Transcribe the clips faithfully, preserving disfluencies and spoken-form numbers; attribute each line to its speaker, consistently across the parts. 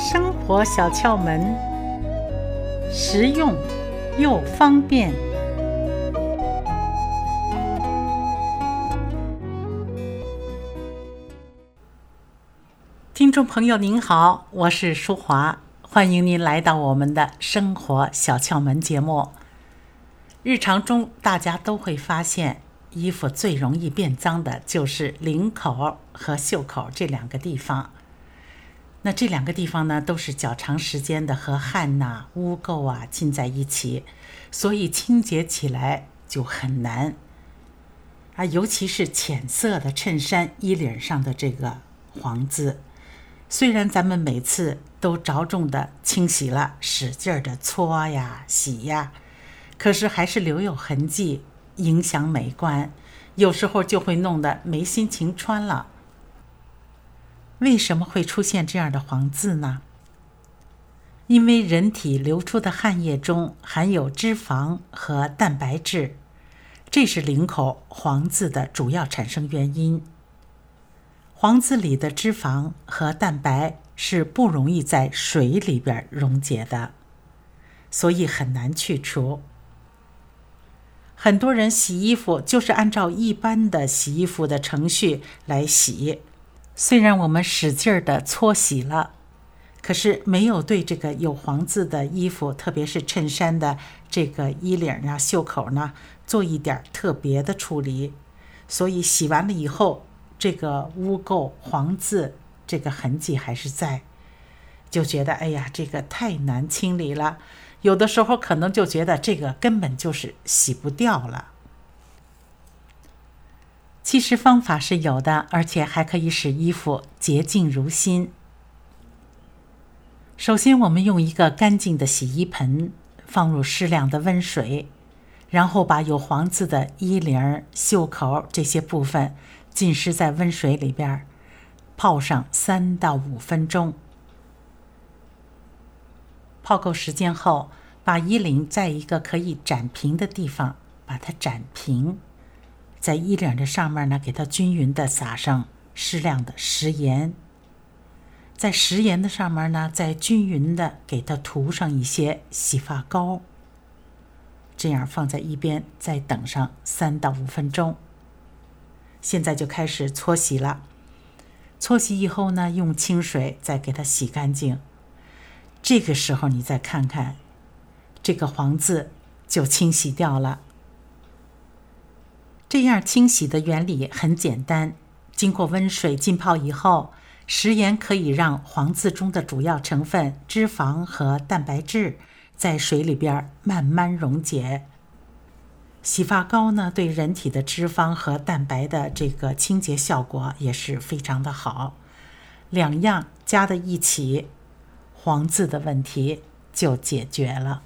Speaker 1: 生活小窍门，实用又方便。听众朋友您好，我是淑华，欢迎您来到我们的生活小窍门节目。日常中大家都会发现，衣服最容易变脏的就是领口和袖口这两个地方。那这两个地方呢，都是较长时间的和汗呐、污垢啊浸在一起，所以清洁起来就很难啊。尤其是浅色的衬衫衣领上的这个黄渍，虽然咱们每次都着重的清洗了，使劲的搓呀、洗呀，可是还是留有痕迹，影响美观，有时候就会弄得没心情穿了。为什么会出现这样的黄渍呢？因为人体流出的汗液中含有脂肪和蛋白质，这是领口黄渍的主要产生原因。黄渍里的脂肪和蛋白是不容易在水里边溶解的，所以很难去除。很多人洗衣服就是按照一般的洗衣服的程序来洗，虽然我们使劲的搓洗了，可是没有对这个有黄渍的衣服，特别是衬衫的这个衣领啊、袖口呢，做一点特别的处理，所以洗完了以后，这个污垢、黄渍这个痕迹还是在，就觉得哎呀，这个太难清理了。有的时候可能就觉得这个根本就是洗不掉了。其实方法是有的，而且还可以使衣服洁净如新。首先我们用一个干净的洗衣盆，放入适量的温水，然后把有黄渍的衣领、袖口这些部分浸湿在温水里边，泡上三到五分钟。泡够时间后，把衣领在一个可以展平的地方把它展平，在衣领的上面呢，给它均匀地撒上适量的食盐，在食盐的上面呢，再均匀地给它涂上一些洗发膏，这样放在一边，再等上三到五分钟。现在就开始搓洗了。搓洗以后呢，用清水再给它洗干净。这个时候你再看看，这个黄渍就清洗掉了。这样清洗的原理很简单，经过温水浸泡以后，食盐可以让黄渍中的主要成分脂肪和蛋白质在水里边慢慢溶解。洗发膏呢，对人体的脂肪和蛋白的这个清洁效果也是非常的好，两样加在一起，黄渍的问题就解决了。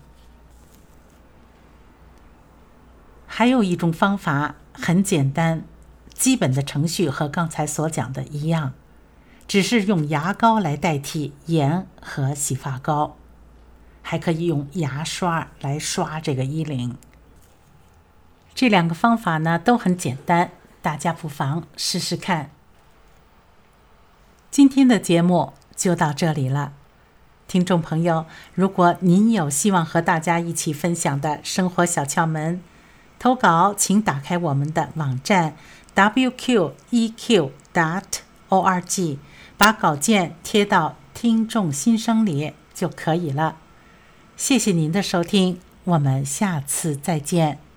Speaker 1: 还有一种方法很简单，基本的程序和刚才所讲的一样，只是用牙膏来代替盐和洗发膏，还可以用牙刷来刷这个衣领。这两个方法呢都很简单，大家不妨试试看。今天的节目就到这里了。听众朋友，如果您有希望和大家一起分享的生活小窍门，投稿请打开我们的网站 w q e q dot org， 把稿件贴到听众心声里就可以了。谢谢您的收听，我们下次再见。